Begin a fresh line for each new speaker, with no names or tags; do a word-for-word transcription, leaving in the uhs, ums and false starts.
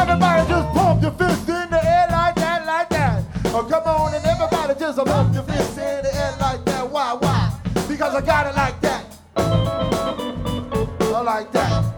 everybody just pump your fist in the air like that, like that. Oh, come on, and everybody just pump your fist in the air like that. Why, why? Because I got it like that. I like that.